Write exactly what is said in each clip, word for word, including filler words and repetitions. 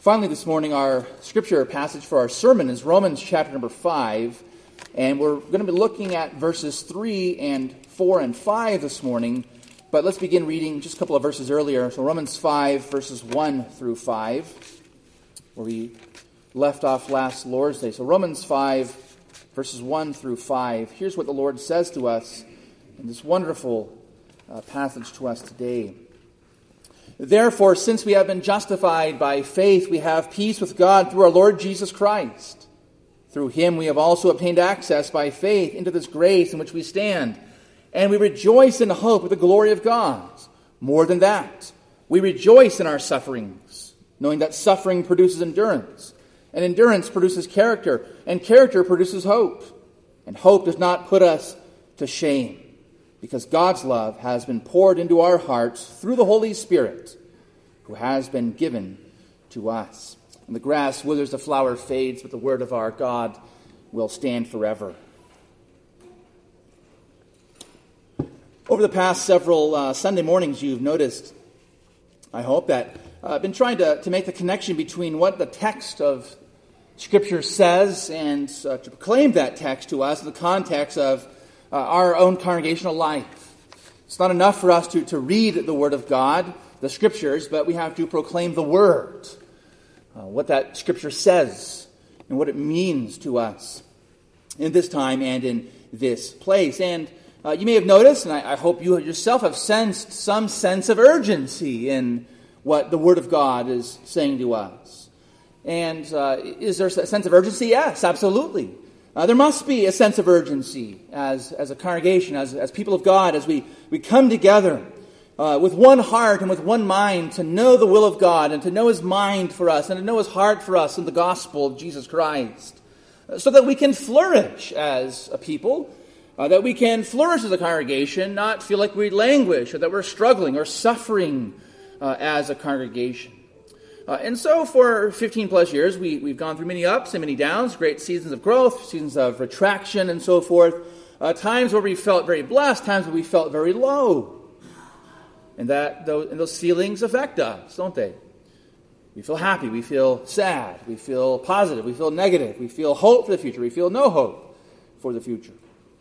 Finally, this morning, our scripture passage for our sermon is Romans chapter number five, and we're going to be looking at verses three and four and five this morning, but let's begin reading just a couple of verses earlier. So Romans five, verses one through five, where we left off last Lord's Day. So Romans five, verses one through five. Here's what the Lord says to us in this wonderful uh, passage to us today. Therefore, since we have been justified by faith, we have peace with God through our Lord Jesus Christ. Through him we have also obtained access by faith into this grace in which we stand, and we rejoice in hope of the glory of God. More than that, we rejoice in our sufferings, knowing that suffering produces endurance, and endurance produces character, and character produces hope. And hope does not put us to shame, because God's love has been poured into our hearts through the Holy Spirit, who has been given to us. And the grass withers, the flower fades, but the word of our God will stand forever. Over the past several uh, Sunday mornings, you've noticed, I hope, that uh, I've been trying to, to make the connection between what the text of Scripture says and uh, to proclaim that text to us in the context of Uh, our own congregational life. It's not enough for us to, to read the Word of God, the Scriptures, but we have to proclaim the Word, uh, what that Scripture says, and what it means to us in this time and in this place. And uh, you may have noticed, and I, I hope you yourself have sensed some sense of urgency in what the Word of God is saying to us. And uh, is there a sense of urgency? Yes, absolutely. Uh, there must be a sense of urgency as, as a congregation, as, as people of God, as we, we come together uh, with one heart and with one mind to know the will of God and to know His mind for us and to know His heart for us in the gospel of Jesus Christ, uh, so that we can flourish as a people, uh, that we can flourish as a congregation, not feel like we languish or that we're struggling or suffering uh, as a congregation. Uh, and so for fifteen plus years, we, we've gone through many ups and many downs, great seasons of growth, seasons of retraction and so forth, uh, times where we felt very blessed, times where we felt very low. And that those, and those feelings affect us, don't they? We feel happy, we feel sad, we feel positive, we feel negative, we feel hope for the future, we feel no hope for the future.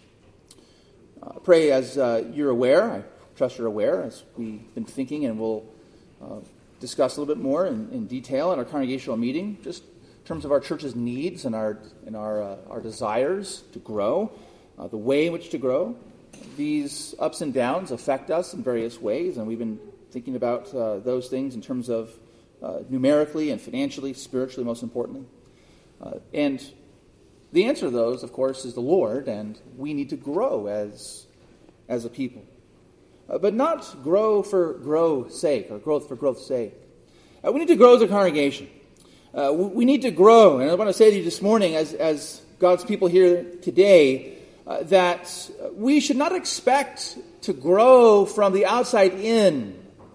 Uh, pray as uh, you're aware, I trust you're aware, as we've been thinking and we'll Uh, discuss a little bit more in, in detail in our congregational meeting, just in terms of our church's needs and our and our uh, our desires to grow, uh, the way in which to grow. These ups and downs affect us in various ways, and we've been thinking about uh, those things in terms of uh, numerically and financially, spiritually, most importantly. Uh, and the answer to those, of course, is the Lord, and we need to grow as as a people. Uh, but not grow for grow's sake, or growth for growth's sake. Uh, we need to grow as a congregation. Uh, we, we need to grow, and I want to say to you this morning, as, as God's people here today, uh, that we should not expect to grow from the outside in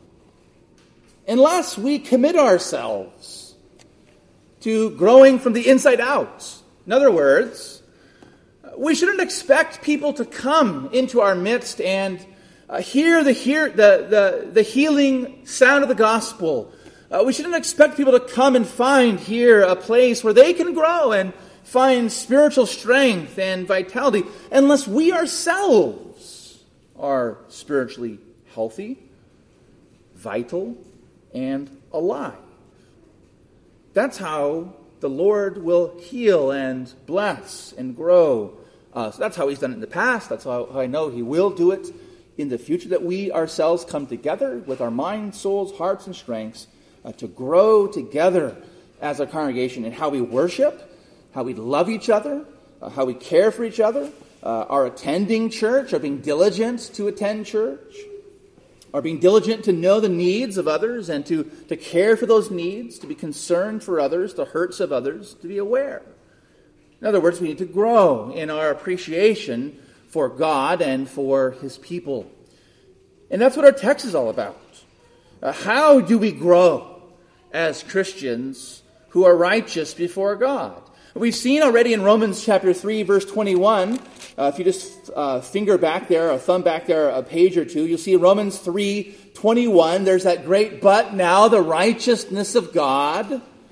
unless we commit ourselves to growing from the inside out. In other words, we shouldn't expect people to come into our midst and Uh, hear the hear the, the the healing sound of the gospel. Uh, we shouldn't expect people to come and find here a place where they can grow and find spiritual strength and vitality unless we ourselves are spiritually healthy, vital, and alive. That's how the Lord will heal and bless and grow us. That's how He's done it in the past. That's how I know He will do it in the future, that we ourselves come together with our minds, souls, hearts, and strengths uh, to grow together as a congregation in how we worship, how we love each other, uh, how we care for each other, uh, our attending church, our being diligent to attend church, our being diligent to know the needs of others and to, to care for those needs, to be concerned for others, the hurts of others, to be aware. In other words, we need to grow in our appreciation for God and for His people. And that's what our text is all about. Uh, how do we grow as Christians who are righteous before God? We've seen already in Romans chapter three, verse twenty-one, uh, if you just uh, finger back there, or thumb back there a page or two, you'll see Romans three twenty-one, there's that great "but now the righteousness of God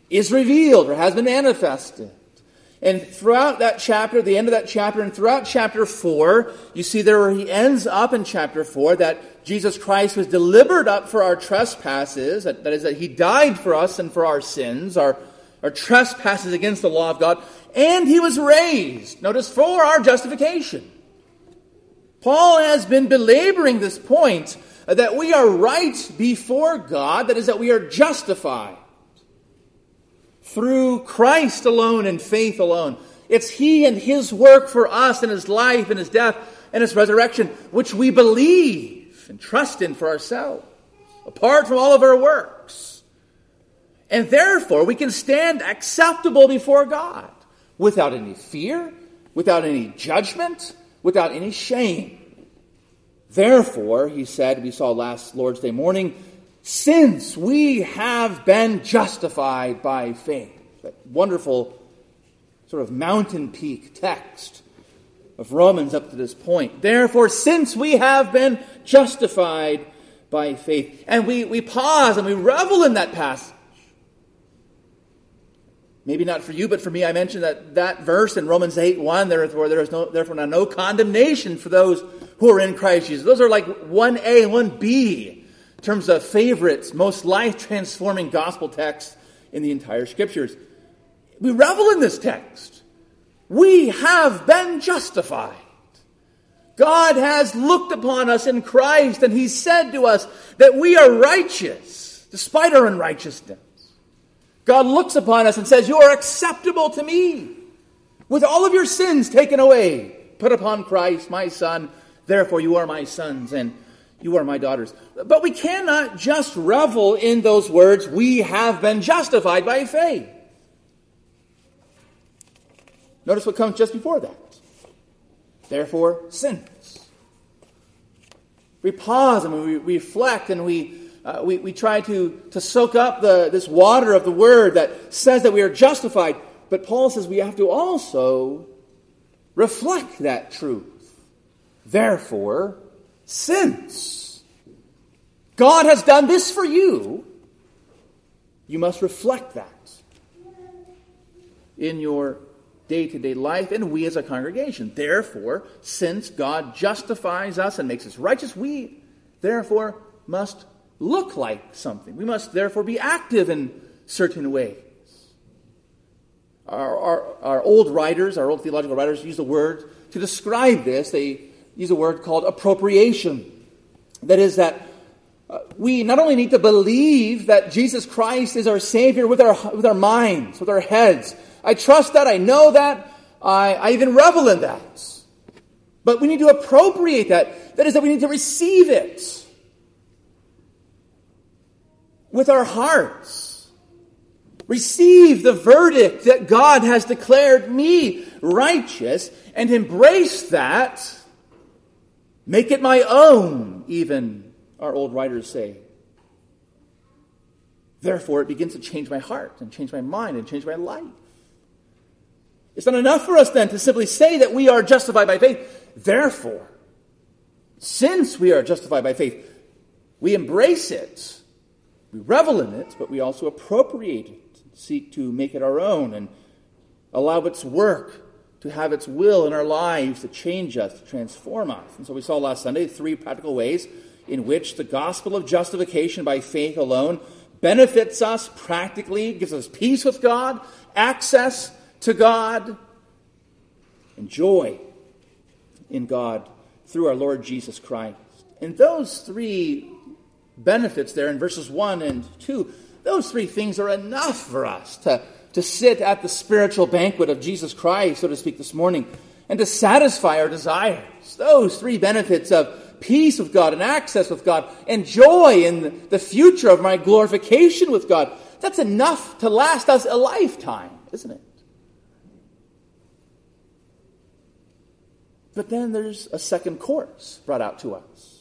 is revealed or has been manifested. And throughout that chapter, the end of that chapter, and throughout chapter four, you see there where he ends up in chapter four, that Jesus Christ was delivered up for our trespasses, that, that is, that he died for us and for our sins, our, our trespasses against the law of God, and he was raised, notice, for our justification. Paul has been belaboring this point that we are right before God, that is, that we are justified through Christ alone and faith alone. It's he and his work for us and his life and his death and his resurrection, which we believe and trust in for ourselves, apart from all of our works. And therefore, we can stand acceptable before God without any fear, without any judgment, without any shame. Therefore, he said, we saw last Lord's Day morning, since we have been justified by faith. That wonderful sort of mountain peak text of Romans up to this point. Therefore, since we have been justified by faith. And we, we pause and we revel in that passage. Maybe not for you, but for me, I mentioned that, that verse in Romans eight one, therefore there is no, therefore now no condemnation for those who are in Christ Jesus. Those are like one A and one B. In terms of favorites, most life-transforming gospel texts in the entire Scriptures. We revel in this text. We have been justified. God has looked upon us in Christ, and he said to us that we are righteous, despite our unrighteousness. God looks upon us and says, you are acceptable to me, with all of your sins taken away. Put upon Christ, my son, therefore you are my sons, and you are my daughters. But we cannot just revel in those words, we have been justified by faith. Notice what comes just before that. Therefore, since. We pause and we reflect and we uh, we, we try to, to soak up the this water of the word that says that we are justified. But Paul says we have to also reflect that truth. Therefore, since God has done this for you, you must reflect that in your day-to-day life, and we as a congregation. Therefore, since God justifies us and makes us righteous, we therefore must look like something. We must therefore be active in certain ways. Our, our, our old writers, our old theological writers, use the word to describe this. They use a word called appropriation. That is that uh, we not only need to believe that Jesus Christ is our Savior with our with our minds, with our heads. I trust that, I know that, I, I even revel in that. But we need to appropriate that. That is that we need to receive it with our hearts. Receive the verdict that God has declared me righteous and embrace that. Make it my own, even our old writers say. Therefore, it begins to change my heart and change my mind and change my life. It's not enough for us then to simply say that we are justified by faith. Therefore, since we are justified by faith, we embrace it. We revel in it, but we also appropriate it, seek to make it our own and allow its work to have its will in our lives to change us, to transform us. And so we saw last Sunday three practical ways in which the gospel of justification by faith alone benefits us practically, gives us peace with God, access to God, and joy in God through our Lord Jesus Christ. And those three benefits there in verses one and two, those three things are enough for us to, to sit at the spiritual banquet of Jesus Christ, so to speak, this morning, and to satisfy our desires. Those three benefits of peace with God and access with God and joy in the future of my glorification with God, that's enough to last us a lifetime, isn't it? But then there's a second course brought out to us.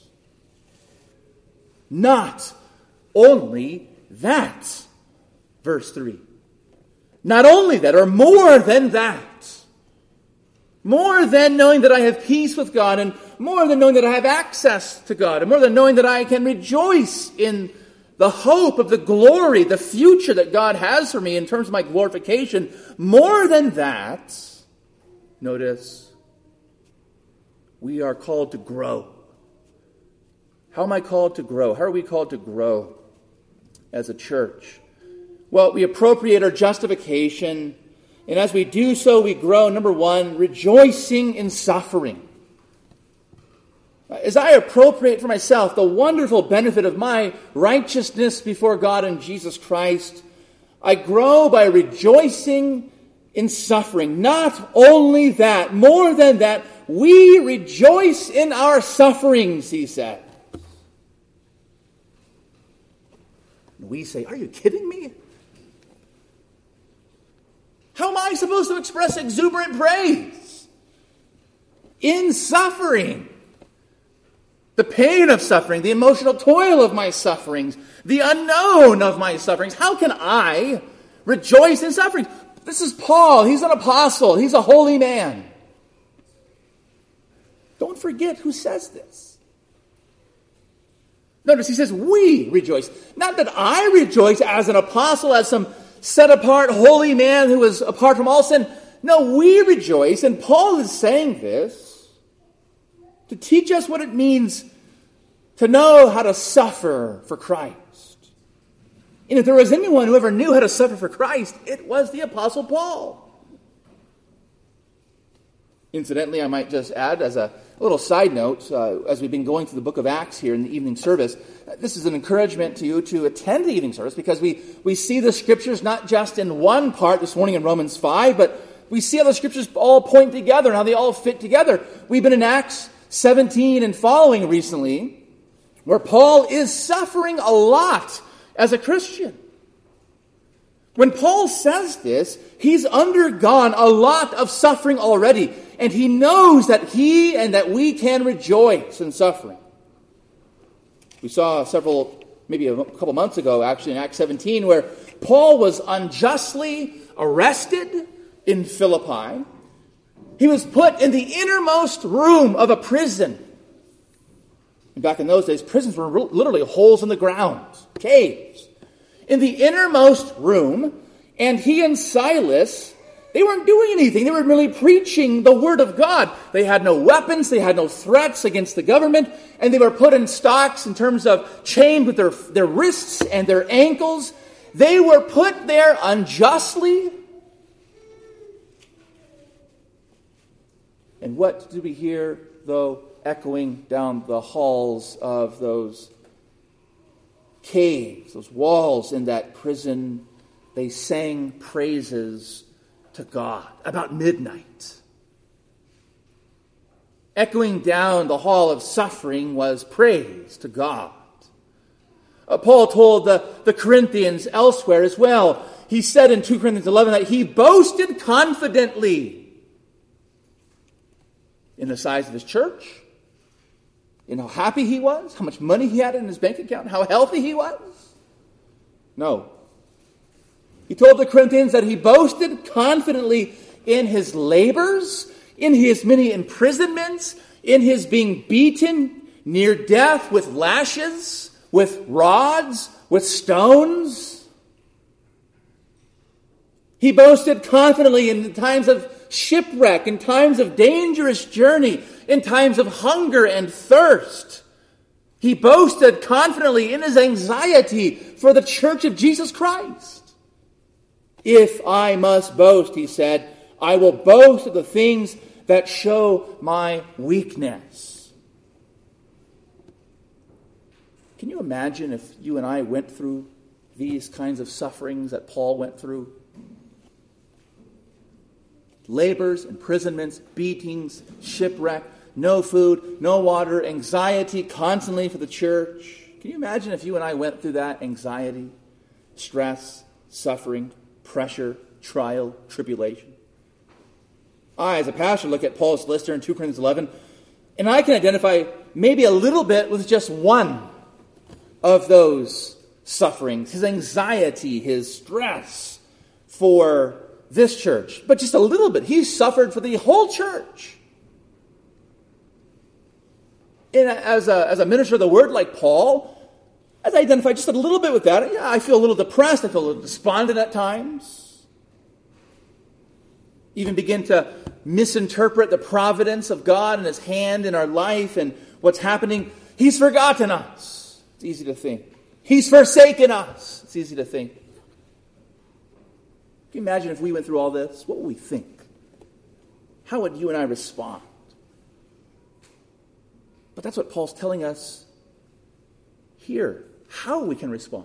Not only that, verse three. Not only that, or more than that. More than knowing that I have peace with God, and more than knowing that I have access to God, and more than knowing that I can rejoice in the hope of the glory, the future that God has for me in terms of my glorification. More than that, notice, we are called to grow. How am I called to grow? How are we called to grow as a church? Well, we appropriate our justification, and as we do so, we grow, number one, rejoicing in suffering. As I appropriate for myself the wonderful benefit of my righteousness before God in Jesus Christ, I grow by rejoicing in suffering. Not only that, more than that, we rejoice in our sufferings, he said. We say, are you kidding me? How am I supposed to express exuberant praise? In suffering. The pain of suffering, the emotional toil of my sufferings, the unknown of my sufferings. How can I rejoice in suffering? This is Paul. He's an apostle. He's a holy man. Don't forget who says this. Notice he says, we rejoice. Not that I rejoice as an apostle, as some set-apart holy man who is apart from all sin. No, we rejoice. And Paul is saying this to teach us what it means to know how to suffer for Christ. And if there was anyone who ever knew how to suffer for Christ, it was the Apostle Paul. Incidentally, I might just add as a little side note, uh, as we've been going through the book of Acts here in the evening service, uh, this is an encouragement to you to attend the evening service because we, we see the scriptures not just in one part this morning in Romans five, but we see how the scriptures all point together and how they all fit together. We've been in Acts seventeen and following recently, where Paul is suffering a lot as a Christian. When Paul says this, he's undergone a lot of suffering already, and he knows that he and that we can rejoice in suffering. We saw several, maybe a couple months ago, actually, in Acts seventeen, where Paul was unjustly arrested in Philippi. He was put in the innermost room of a prison. And back in those days, prisons were literally holes in the ground, caves. In the innermost room, and he and Silas, they weren't doing anything. They were merely preaching the word of God. They had no weapons. They had no threats against the government. And they were put in stocks in terms of chained with their, their wrists and their ankles. They were put there unjustly. And what do we hear, though, echoing down the halls of those caves, those walls in that prison? They sang praises to God about midnight. Echoing down the hall of suffering was praise to God. Uh, Paul told the, the Corinthians elsewhere as well. He said in Second Corinthians eleven that he boasted confidently in the size of his church, in how happy he was, how much money he had in his bank account, how healthy he was. No. He told the Corinthians that he boasted confidently in his labors, in his many imprisonments, in his being beaten near death with lashes, with rods, with stones. He boasted confidently in times of shipwreck, in times of dangerous journey, in times of hunger and thirst. He boasted confidently in his anxiety for the church of Jesus Christ. If I must boast, he said, I will boast of the things that show my weakness. Can you imagine if you and I went through these kinds of sufferings that Paul went through? Labors, imprisonments, beatings, shipwreck, no food, no water, anxiety constantly for the church. Can you imagine if you and I went through that anxiety, stress, suffering, pressure, trial, tribulation? I, as a pastor, look at Paul's list here in Second Corinthians eleven, and I can identify maybe a little bit with just one of those sufferings. His anxiety, his stress for this church, but just a little bit. He suffered for the whole church. And as a, as a minister of the word like Paul, as I identify just a little bit with that, yeah, I feel a little depressed. I feel a little despondent at times. Even begin to misinterpret the providence of God and His hand in our life and what's happening. He's forgotten us. It's easy to think. He's forsaken us. It's easy to think. Can you imagine if we went through all this? What would we think? How would you and I respond? But that's what Paul's telling us here. How we can respond.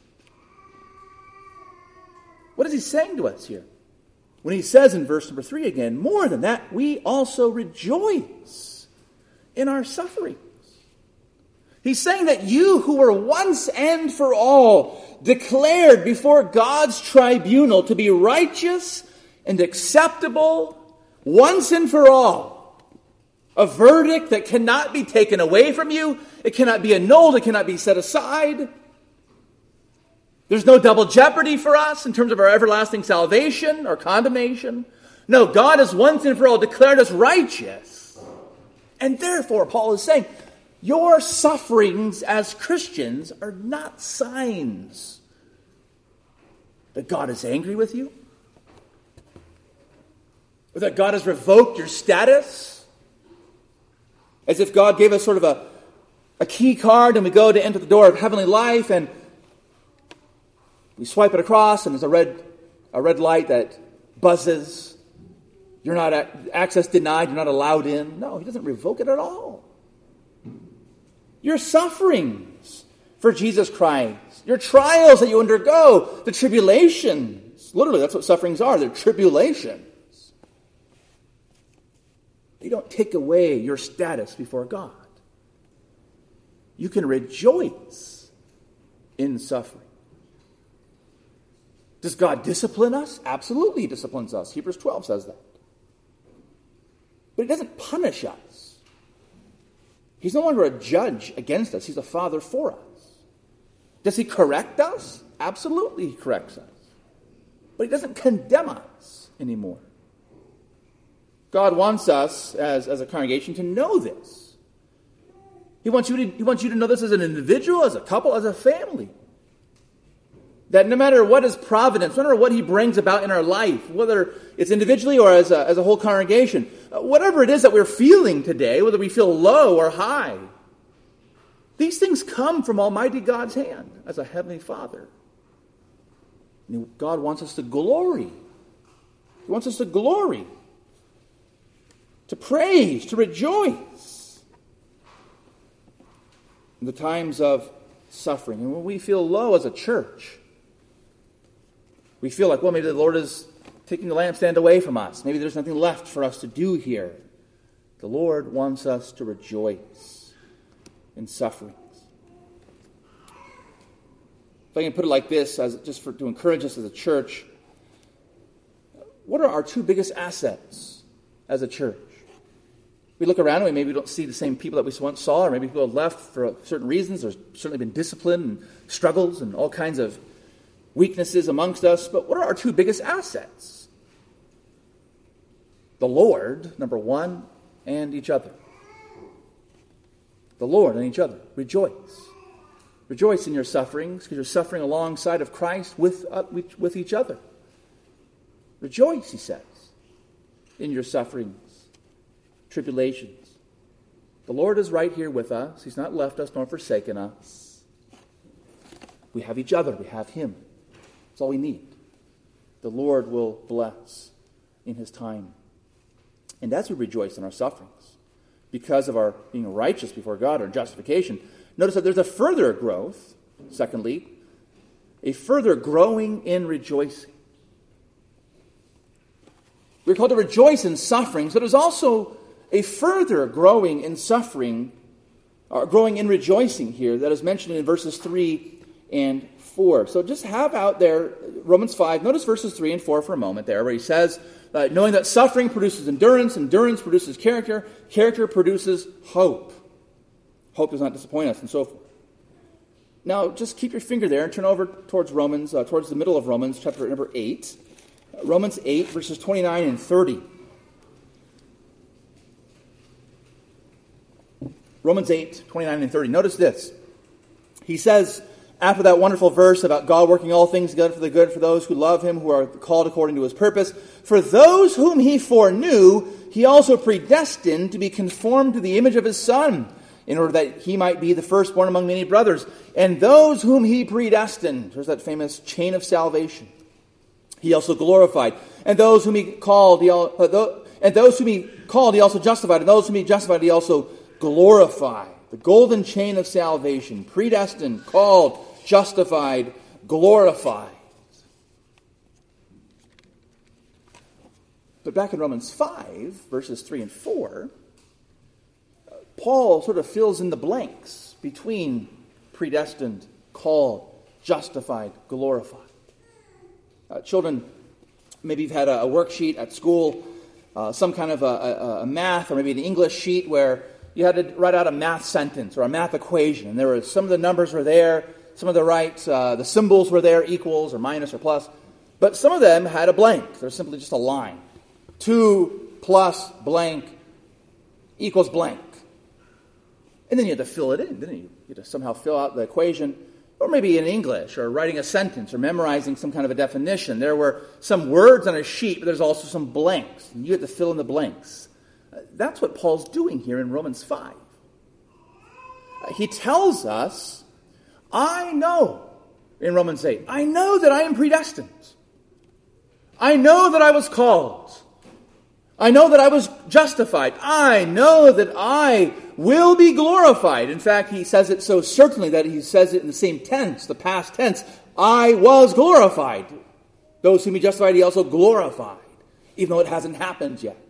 What is he saying to us here? When he says in verse number three again, more than that, we also rejoice in our sufferings. He's saying that you who were once and for all declared before God's tribunal to be righteous and acceptable once and for all. A verdict that cannot be taken away from you. It cannot be annulled. It cannot be set aside. There's no double jeopardy for us in terms of our everlasting salvation or condemnation. No, God has once and for all declared us righteous. And therefore, Paul is saying, your sufferings as Christians are not signs that God is angry with you, or that God has revoked your status. As if God gave us sort of a, a key card and we go to enter the door of heavenly life and we swipe it across and there's a red, a red light that buzzes. You're not access denied. You're not allowed in. No, He doesn't revoke it at all. Your sufferings for Jesus Christ, your trials that you undergo, the tribulations. Literally, that's what sufferings are. They're tribulations. They don't take away your status before God. You can rejoice in suffering. Does God discipline us? Absolutely, He disciplines us. Hebrews twelve says that. But He doesn't punish us. He's no longer a judge against us. He's a father for us. Does He correct us? Absolutely, He corrects us. But He doesn't condemn us anymore. God wants us as, as a congregation to know this. He wants you to, He wants you to know this as an individual, as a couple, as a family. That no matter what is providence, no matter what He brings about in our life, whether it's individually or as a, as a whole congregation, whatever it is that we're feeling today, whether we feel low or high, these things come from Almighty God's hand as a Heavenly Father. And God wants us to glory. He wants us to glory, to praise, to rejoice in the times of suffering. And when we feel low as a church, we feel like, well, maybe the Lord is taking the lampstand away from us. Maybe there's nothing left for us to do here. The Lord wants us to rejoice in sufferings. If I can put it like this, as just for, to encourage us as a church, what are our two biggest assets as a church? We look around and we maybe don't see the same people that we once saw, or maybe people have left for certain reasons. There's certainly been discipline and struggles and all kinds of weaknesses amongst us. But what are our two biggest assets? The Lord, number one, and each other. The Lord and each other. Rejoice. Rejoice in your sufferings, because you're suffering alongside of Christ with, uh, with, with each other. Rejoice, He says, in your sufferings, tribulations. The Lord is right here with us. He's not left us nor forsaken us. We have each other. We have Him. That's all we need. The Lord will bless in His time. And as we rejoice in our sufferings, because of our being righteous before God, our justification, notice that there's a further growth, secondly, a further growing in rejoicing. We're called to rejoice in sufferings, but there's also a further growing in suffering, or growing in rejoicing here, that is mentioned in verses three and four. So just have out there Romans five. Notice verses three and four for a moment there, where he says, uh, knowing that suffering produces endurance, endurance produces character, character produces hope. Hope does not disappoint us, and so forth. Now, just keep your finger there and turn over towards Romans, uh, towards the middle of Romans, chapter number eight. Romans eight, verses twenty-nine and thirty. Romans eight, twenty-nine and thirty. Notice this. He says, after that wonderful verse about God working all things together for the good for those who love him, who are called according to his purpose, for those whom he foreknew, he also predestined to be conformed to the image of his Son, in order that he might be the firstborn among many brothers. And those whom he predestined, there's that famous chain of salvation, he also glorified. And those whom he called, he al- uh, and those whom he called, he also justified. And those whom he justified, he also glorified. The golden chain of salvation, predestined, called, justified, glorified. But back in Romans five, verses three and four, Paul sort of fills in the blanks between predestined, called, justified, glorified. Uh, children, maybe you've had a, a worksheet at school, uh, some kind of a, a, a math or maybe an English sheet where you had to write out a math sentence or a math equation. And there were some of the numbers were there, some of the right, uh, the symbols were there, equals or minus or plus. But some of them had a blank. They're simply just a line. Two plus blank equals blank. And then you had to fill it in, didn't you? You had to somehow fill out the equation, or maybe in English, or writing a sentence, or memorizing some kind of a definition. There were some words on a sheet, but there's also some blanks, and you had to fill in the blanks. That's what Paul's doing here in Romans five. He tells us, I know, in Romans eight, I know that I am predestined. I know that I was called. I know that I was justified. I know that I will be glorified. In fact, he says it so certainly that he says it in the same tense, the past tense. I was glorified. Those whom he justified, he also glorified, even though it hasn't happened yet.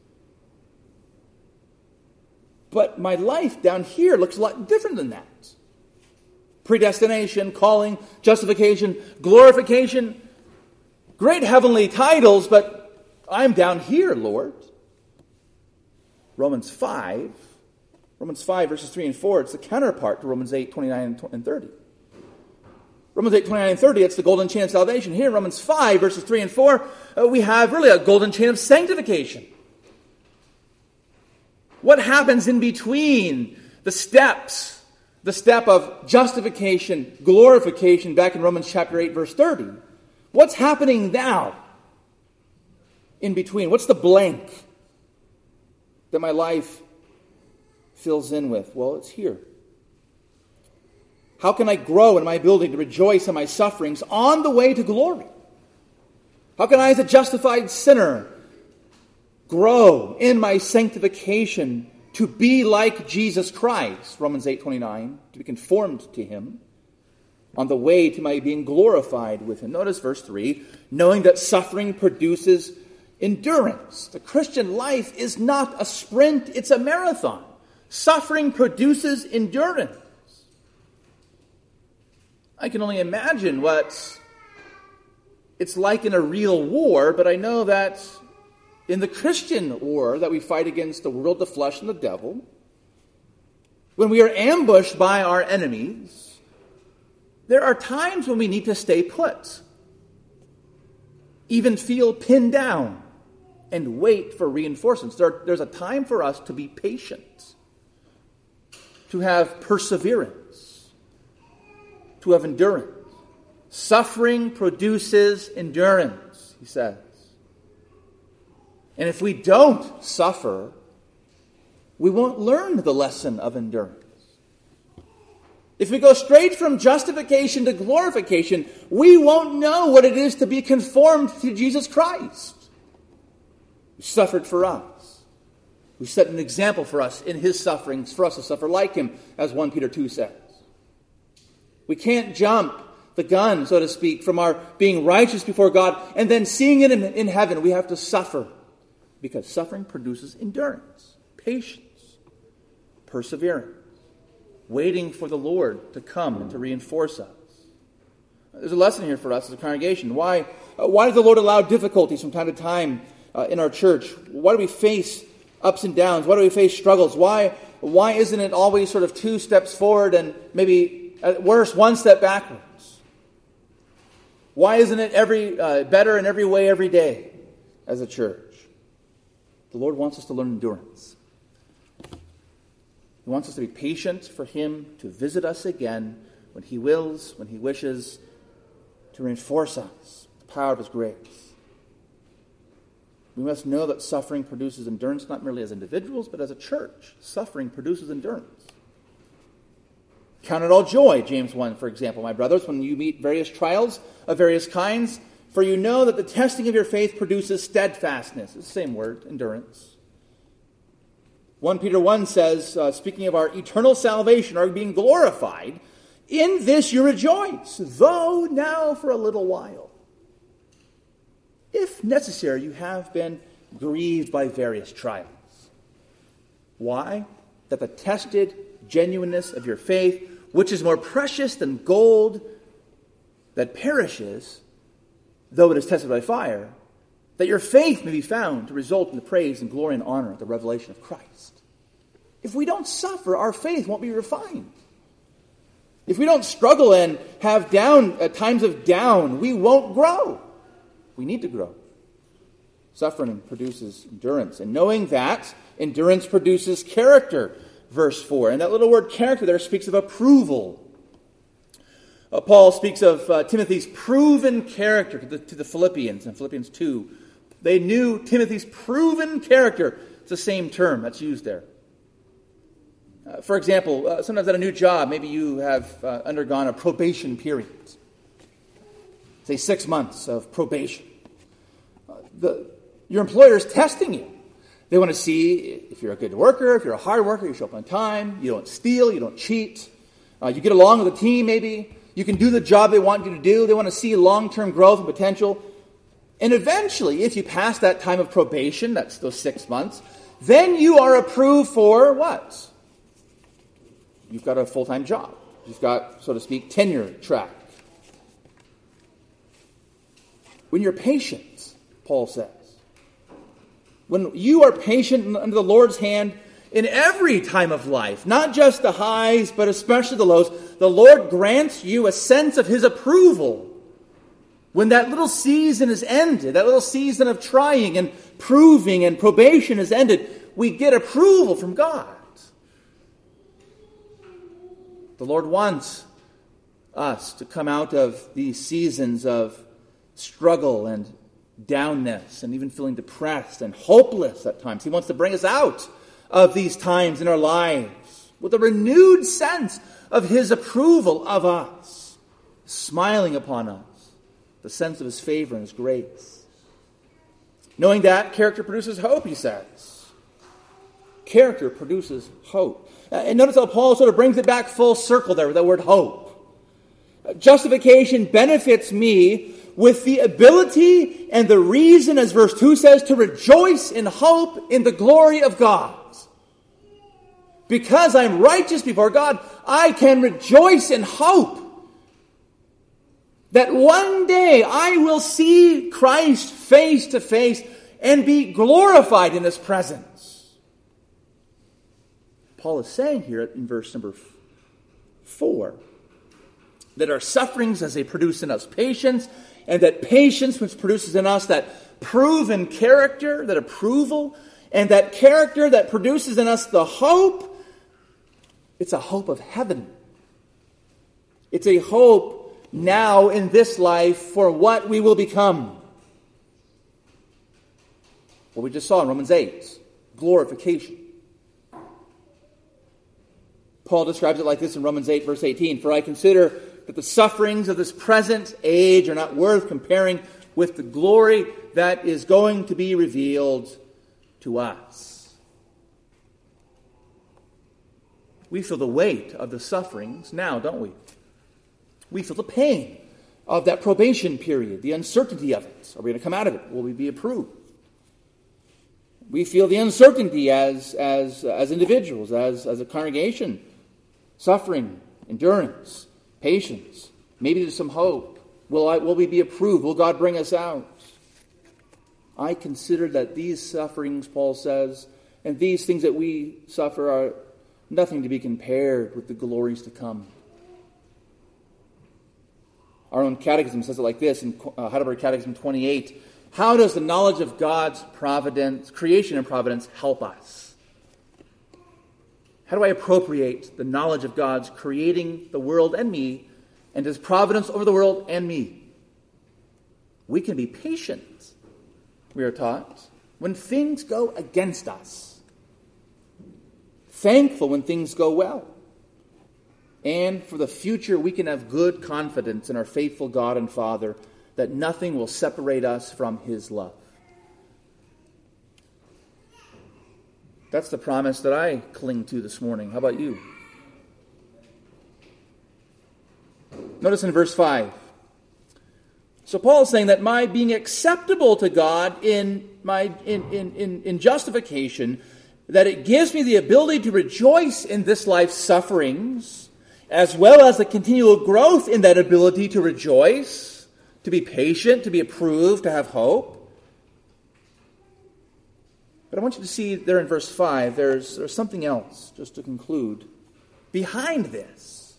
But my life down here looks a lot different than that. Predestination, calling, justification, glorification, great heavenly titles, but I'm down here, Lord. Romans five, Romans five, verses three and four, it's the counterpart to Romans eight, twenty-nine and thirty. Romans eight, twenty-nine and thirty, it's the golden chain of salvation. Here, Romans five, verses three and four, uh, we have really a golden chain of sanctification. What happens in between the steps, the step of justification, glorification, back in Romans chapter eight, verse thirty? What's happening now in between? What's the blank that my life fills in with? Well, it's here. How can I grow in my ability to rejoice in my sufferings on the way to glory? How can I, as a justified sinner, grow in my sanctification to be like Jesus Christ? Romans eight twenty-nine, to be conformed to him on the way to my being glorified with him. Notice verse three, knowing that suffering produces endurance. The Christian life is not a sprint, it's a marathon. Suffering produces endurance. I can only imagine what it's like in a real war, but I know that in the Christian war that we fight against the world, the flesh, and the devil, when we are ambushed by our enemies, there are times when we need to stay put, even feel pinned down, and wait for reinforcements. There, there's a time for us to be patient, to have perseverance, to have endurance. Suffering produces endurance, he says. And if we don't suffer, we won't learn the lesson of endurance. If we go straight from justification to glorification, we won't know what it is to be conformed to Jesus Christ, who suffered for us, who set an example for us in his sufferings, for us to suffer like him, as First Peter two says. We can't jump the gun, so to speak, from our being righteous before God and then seeing it in, in heaven. We have to suffer, because suffering produces endurance, patience, perseverance, waiting for the Lord to come and to reinforce us. There's a lesson here for us as a congregation. Why, uh, why does the Lord allow difficulties from time to time uh, in our church? Why do we face ups and downs? Why do we face struggles? Why, why isn't it always sort of two steps forward and maybe at worst one step backwards? Why isn't it every uh, better in every way every day as a church? The Lord wants us to learn endurance. He wants us to be patient for him to visit us again when he wills, when he wishes to reinforce us with the power of his grace. We must know that suffering produces endurance, not merely as individuals, but as a church. Suffering produces endurance. Count it all joy, James one, for example, my brothers, when you meet various trials of various kinds, for you know that the testing of your faith produces steadfastness. It's the same word, endurance. First Peter one says, uh, speaking of our eternal salvation, our being glorified, in this you rejoice, though now for a little while. If necessary, you have been grieved by various trials. Why? That the tested genuineness of your faith, which is more precious than gold that perishes, though it is tested by fire, that your faith may be found to result in the praise and glory and honor of the revelation of Christ. If we don't suffer, our faith won't be refined. If we don't struggle and have down uh, times of down, we won't grow. We need to grow. Suffering produces endurance. And knowing that, endurance produces character, verse four. And that little word character there speaks of approval. Uh, Paul speaks of uh, Timothy's proven character to the, to the Philippians in Philippians two. They knew Timothy's proven character. It's the same term that's used there. Uh, for example, uh, sometimes at a new job, maybe you have uh, undergone a probation period. Say six months of probation. Uh, the, your employer is testing you. They want to see if you're a good worker, if you're a hard worker, you show up on time, you don't steal, you don't cheat, uh, you get along with the team maybe, you can do the job they want you to do, they want to see long-term growth and potential. And eventually, if you pass that time of probation, that's those six months, then you are approved for what? You've got a full-time job. You've got, so to speak, tenure track. When you're patient, Paul says, when you are patient under the Lord's hand in every time of life, not just the highs, but especially the lows, the Lord grants you a sense of his approval. When that little season is ended, that little season of trying and proving and probation is ended, we get approval from God. The Lord wants us to come out of these seasons of struggle and downness and even feeling depressed and hopeless at times. He wants to bring us out of these times in our lives with a renewed sense of his approval of us, smiling upon us, the sense of his favor and his grace. Knowing that, character produces hope, he says. Character produces hope. And notice how Paul sort of brings it back full circle there with that word hope. Justification benefits me with the ability and the reason, as verse two says, to rejoice in hope in the glory of God. Because I'm righteous before God, I can rejoice in hope that one day I will see Christ face to face and be glorified in his presence. Paul is saying here in verse number four that our sufferings, as they produce in us patience, and that patience which produces in us that proven character, that approval, and that character that produces in us the hope, it's a hope of heaven. It's a hope now in this life for what we will become. What we just saw in Romans eight, glorification. Paul describes it like this in Romans eight, verse eighteen. For I consider that the sufferings of this present age are not worth comparing with the glory that is going to be revealed to us. We feel the weight of the sufferings now, don't we? We feel the pain of that probation period, the uncertainty of it. Are we going to come out of it? Will we be approved? We feel the uncertainty as, as, as individuals, as, as a congregation. Suffering, endurance, patience. Maybe there's some hope. Will, I, will we be approved? Will God bring us out? I consider that these sufferings, Paul says, and these things that we suffer are nothing to be compared with the glories to come. Our own catechism says it like this in uh, Heidelberg Catechism twenty-eight. How does the knowledge of God's providence, creation and providence help us? How do I appropriate the knowledge of God's creating the world and me, and his providence over the world and me? We can be patient, we are taught, when things go against us. Thankful when things go well. And for the future, we can have good confidence in our faithful God and Father that nothing will separate us from his love. That's the promise that I cling to this morning. How about you? Notice in verse five. So Paul is saying that my being acceptable to God in my in, in, in, in justification, that it gives me the ability to rejoice in this life's sufferings, as well as the continual growth in that ability to rejoice, to be patient, to be approved, to have hope. But I want you to see there in verse five, there's, there's something else, just to conclude. Behind this,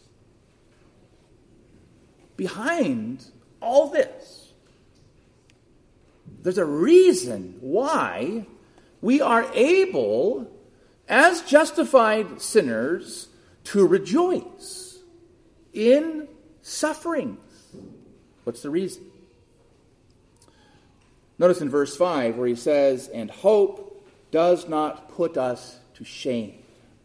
behind all this, there's a reason why we are able, as justified sinners, to rejoice in sufferings. What's the reason? Notice in verse five where he says, and hope does not put us to shame.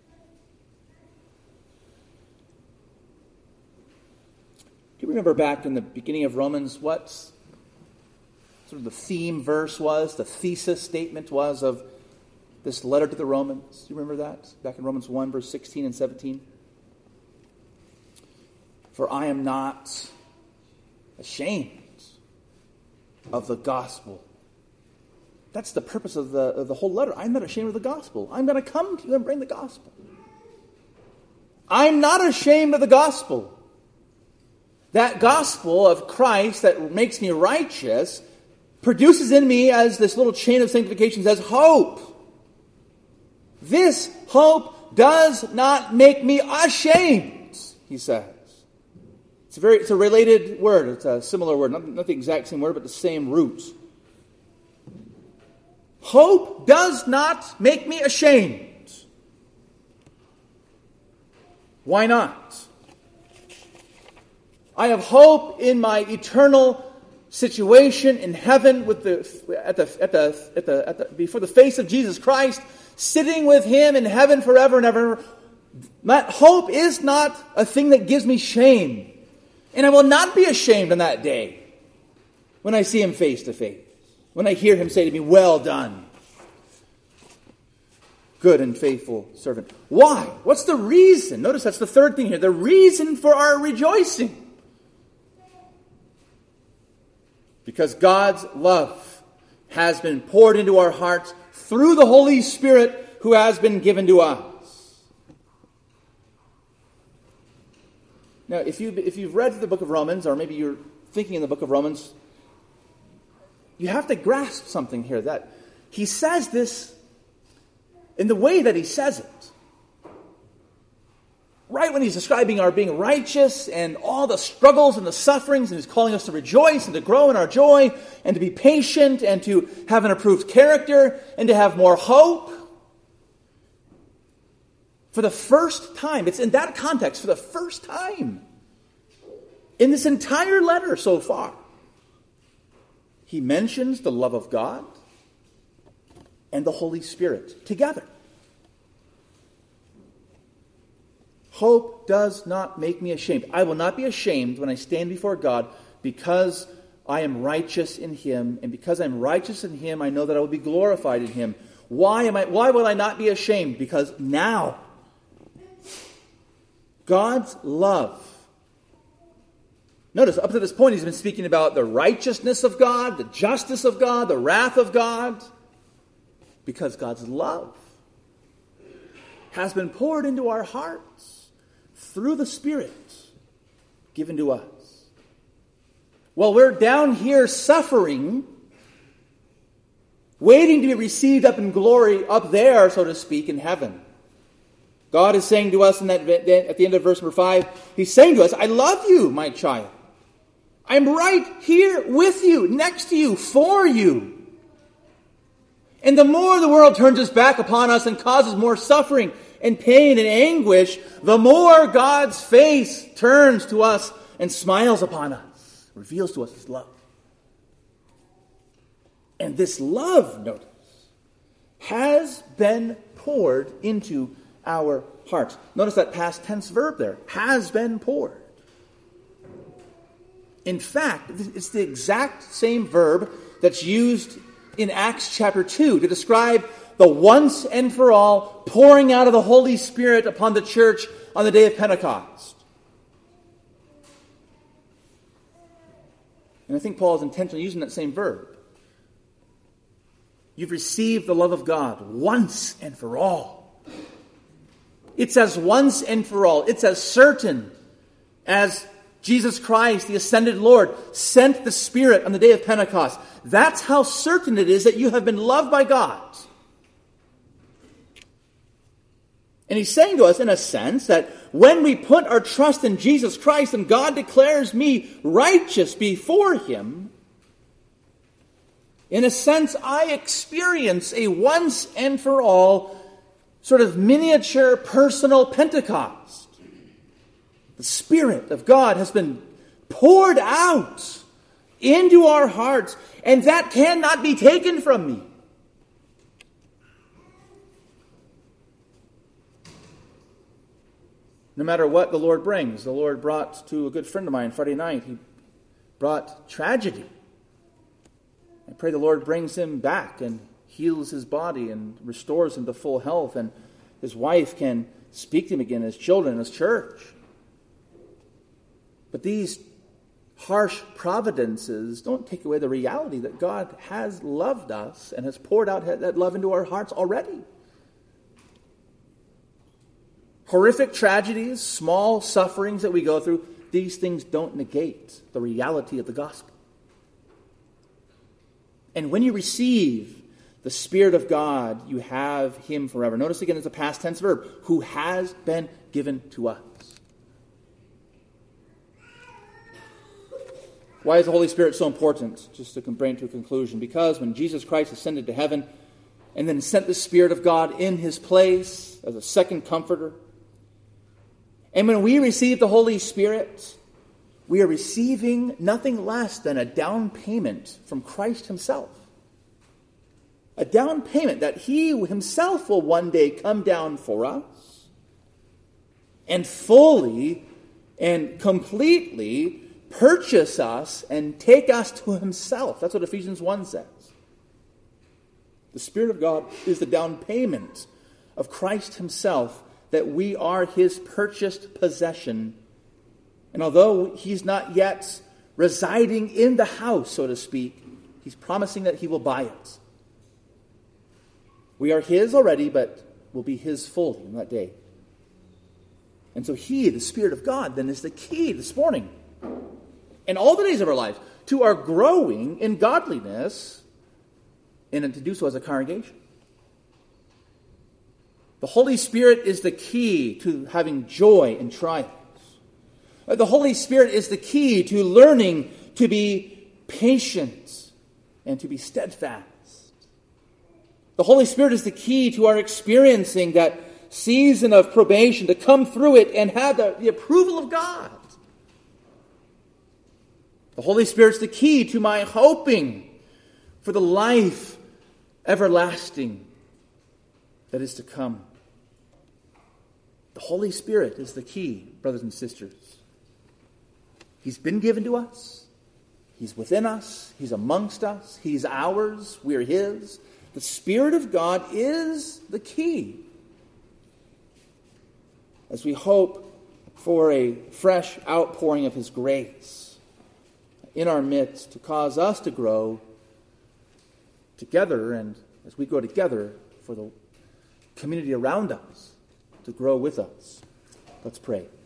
Do you remember back in the beginning of Romans what sort of the theme verse was, the thesis statement was of this letter to the Romans? Do you remember that? Back in Romans one, verse sixteen and seventeen. For I am not ashamed of the gospel. That's the purpose of the, of the whole letter. I'm not ashamed of the gospel. I'm going to come to you and bring the gospel. I'm not ashamed of the gospel. That gospel of Christ that makes me righteous produces in me, as this little chain of sanctification says, hope. This hope does not make me ashamed, he says. It's a very, it's a related word. It's a similar word. Not, not the exact same word, but the same root. Hope does not make me ashamed. Why not? I have hope in my eternal situation in heaven with the at the at the at the, at the before the face of Jesus Christ, sitting with him in heaven forever and ever. That hope is not a thing that gives me shame. And I will not be ashamed on that day when I see him face to face. When I hear him say to me, well done, good and faithful servant. Why? What's the reason? Notice that's the third thing here. The reason for our rejoicing. Because God's love has been poured into our hearts through the Holy Spirit who has been given to us. Now, if, you, if you've read the book of Romans, or maybe you're thinking in the book of Romans, you have to grasp something here, that he says this in the way that he says it. Right when he's describing our being righteous and all the struggles and the sufferings, and he's calling us to rejoice and to grow in our joy and to be patient and to have an approved character and to have more hope. For the first time, it's in that context, for the first time in this entire letter so far, he mentions the love of God and the Holy Spirit together. Hope does not make me ashamed. I will not be ashamed when I stand before God, because I am righteous in him, and because I'm righteous in him, I know that I will be glorified in him. Why am I why will I not be ashamed? Because now God's love. Notice, up to this point, he's been speaking about the righteousness of God, the justice of God, the wrath of God. Because God's love has been poured into our hearts through the Spirit given to us. While we're down here suffering, waiting to be received up in glory, up there, so to speak, in heaven, God is saying to us in that, at the end of verse number five, he's saying to us, I love you, my child. I'm right here with you, next to you, for you. And the more the world turns its back upon us and causes more suffering and pain and anguish, the more God's face turns to us and smiles upon us, reveals to us his love. And this love, notice, has been poured into our hearts. Notice that past tense verb there, has been poured. In fact, it's the exact same verb that's used in Acts chapter two to describe the once and for all pouring out of the Holy Spirit upon the church on the day of Pentecost. And I think Paul is intentionally using that same verb. You've received the love of God once and for all. It's as once and for all. It's as certain as Jesus Christ, the ascended Lord, sent the Spirit on the day of Pentecost. That's how certain it is that you have been loved by God. And he's saying to us, in a sense, that when we put our trust in Jesus Christ and God declares me righteous before him, in a sense, I experience a once and for all sort of miniature personal Pentecost. The Spirit of God has been poured out into our hearts, and that cannot be taken from me. No matter what the Lord brings. The Lord brought to a good friend of mine Friday night, he brought tragedy. I pray the Lord brings him back and heals his body and restores him to full health, and his wife can speak to him again, his children, his church. But these harsh providences don't take away the reality that God has loved us and has poured out that love into our hearts already. Horrific tragedies, small sufferings that we go through, these things don't negate the reality of the gospel. And when you receive the Spirit of God, you have him forever. Notice again, it's a past tense verb, who has been given to us. Why is the Holy Spirit so important? Just to bring it to a conclusion. Because when Jesus Christ ascended to heaven and then sent the Spirit of God in his place as a second comforter, and when we receive the Holy Spirit, we are receiving nothing less than a down payment from Christ himself. A down payment that he himself will one day come down for us and fully and completely purchase us and take us to himself. That's what Ephesians one says. The Spirit of God is the down payment of Christ himself, that we are his purchased possession. And although he's not yet residing in the house, so to speak, he's promising that he will buy it. We are his already, but will be his fully in that day. And so he, the Spirit of God, then is the key this morning and all the days of our lives to our growing in godliness, and to do so as a congregation. The Holy Spirit is the key to having joy in trials. The Holy Spirit is the key to learning to be patient and to be steadfast. The Holy Spirit is the key to our experiencing that season of probation, to come through it and have the, the approval of God. The Holy Spirit is the key to my hoping for the life everlasting that is to come. The Holy Spirit is the key, brothers and sisters. He's been given to us. He's within us. He's amongst us. He's ours. We are his. The Spirit of God is the key as we hope for a fresh outpouring of his grace in our midst to cause us to grow together, and as we grow together, for the community around us to grow with us. Let's pray.